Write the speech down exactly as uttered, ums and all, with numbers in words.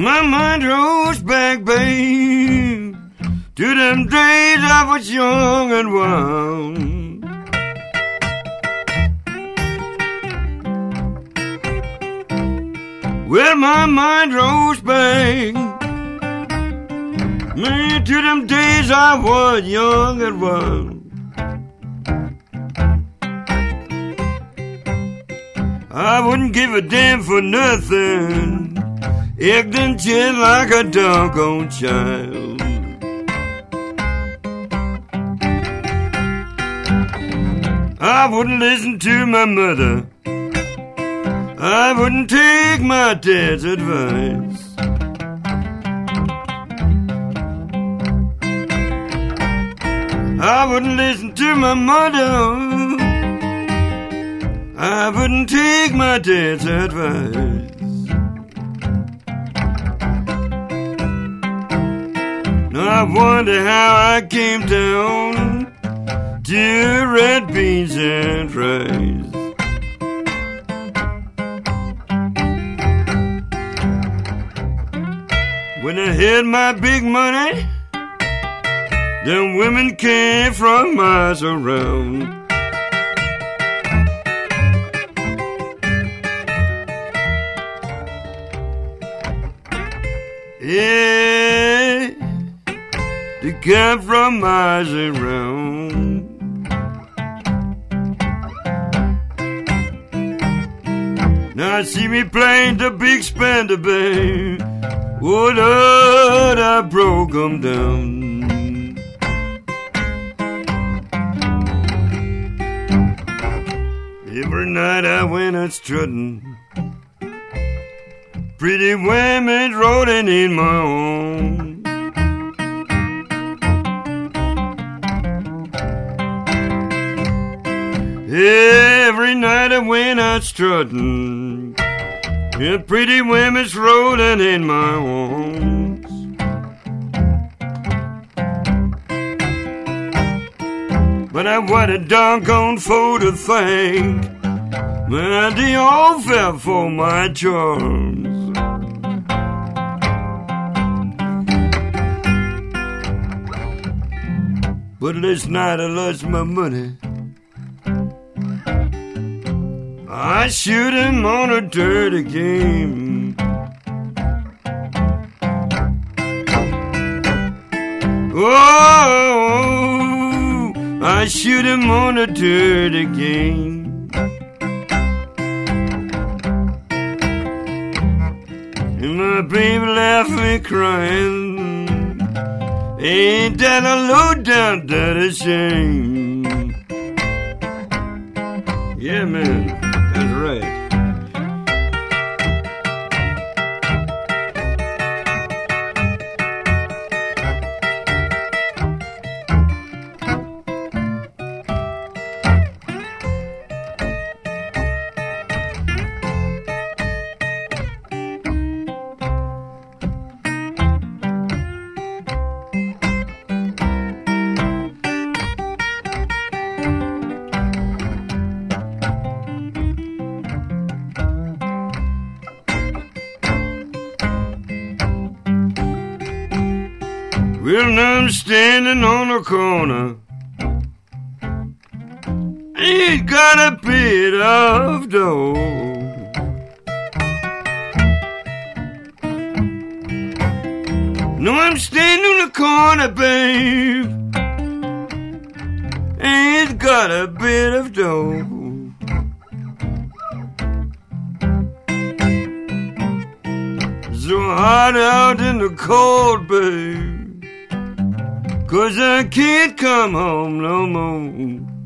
My mind goes back, babe, to them days I was young and wild. Well, my mind goes back, man, to them days I was young and wild. I wouldn't give a damn for nothing, acting just like a doggone child. I wouldn't listen to my mother, I wouldn't take my dad's advice. I wouldn't listen to my mother, I wouldn't take my dad's advice. Now I wonder how I came down to red beans and rice. When I had my big money, them women came from miles around. Yeah, they come from miles around. Now see me playing the big spender, babe. Oh, Lord, I broke 'em down. Every night I went out strutting, pretty women rolling in my home. Every night I went out strutting, yeah, pretty women's rolling in my arms. But I what a doggone fool to think, man, they all fell for my charms. But last night I lost my money, I shoot him on a dirty game. Oh, I shoot him on a dirty game. And my baby laughing, crying, ain't that a low down dirty shame? Yeah, man. That's right. Well, now I'm standing on a corner, ain't got a bit of dough. No, I'm standing on a corner, babe, ain't got a bit of dough. So hot out in the cold, babe, 'cause I can't come home no more.